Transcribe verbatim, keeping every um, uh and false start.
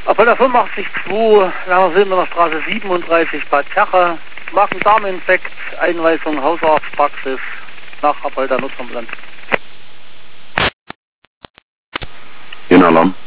Appell fünfundachtzig zwei, Langer Silberner Straße siebenunddreißig, Bad Kerche. Magen-Darm-Infekt, Einweisung Hausarztpraxis nach Appell der Nutzerland. In Alarm.